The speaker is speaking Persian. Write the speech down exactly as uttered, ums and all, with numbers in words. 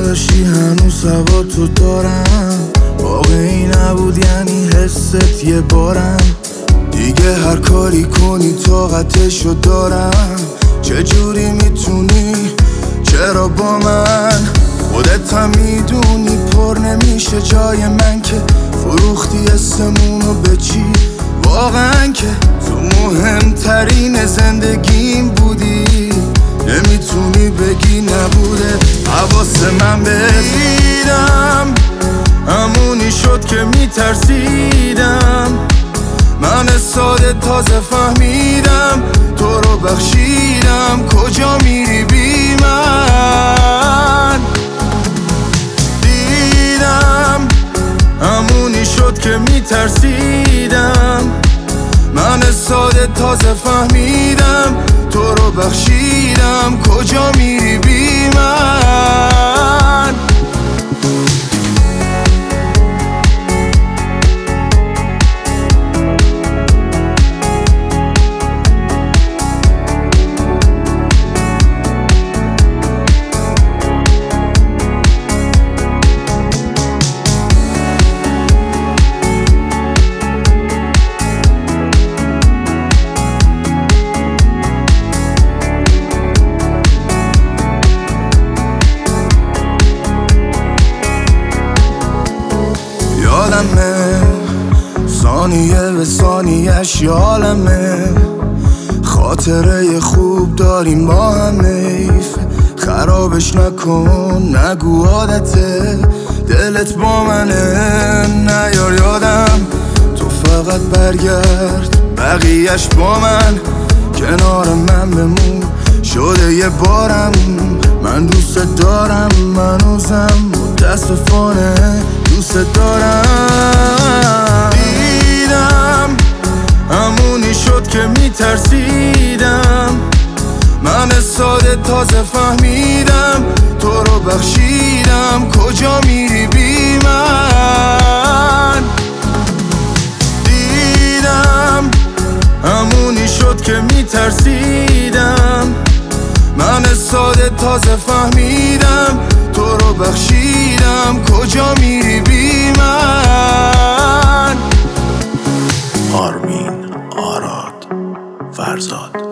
داشتی هنوز هوا تو دارم، واقعی نبود یعنی حست یه بارم. دیگه هر کاری کنی طاقتشو دارم. چجوری میتونی چرا با من؟ خودت هم میدونی پر نمیشه جای من که فروختی اسمونو به چی؟ واقعا که تو مهمترین زندگیم بودی، نمیتونی بگی نبوده. حواس من بهت همونی شد که میترسیدم. من ساده تازه فهمیدم تو رو بخشیدم. کجا میری بی من؟ دیدم همونی شد که میترسیدم. من ساده تازه فهمیدم تو رو بخشیدم. کجا میری بی من؟ یادمه ثانیه به ثانیه‌اش یالمه. خاطره خوب داریم با هم، حیف خرابش نکن نگو عادته. دلت با منه نیار یادم. تو فقط برگرد بقیهش با من. کنار من بمون شده یه بارم. من دوست دارم منوزم متاسفانه دوست دارم. دیدم همونی شد که میترسیدم. من ساده تازه فهمیدم تو رو بخشیدم. کجا میری بی من؟ دیدم همونی شد که میترسیدم. من ساده تازه فهمیدم تو رو بخشیدم. کجا میری بی من؟ آرمین آراد فرزاد.